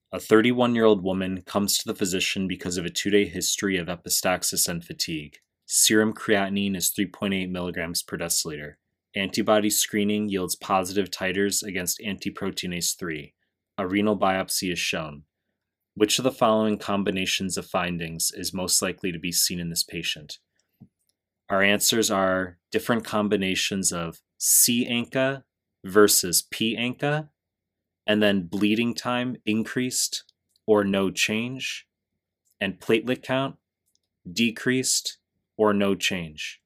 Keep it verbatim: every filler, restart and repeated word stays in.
A thirty-one-year-old woman comes to the physician because of a two-day history of epistaxis and fatigue. Serum creatinine is three point eight milligrams per deciliter. Antibody screening yields positive titers against antiproteinase three. A renal biopsy is shown. Which of the following combinations of findings is most likely to be seen in this patient? Our answers are different combinations of C-ANCA versus P-ANCA, and then bleeding time increased or no change, and platelet count decreased or no change.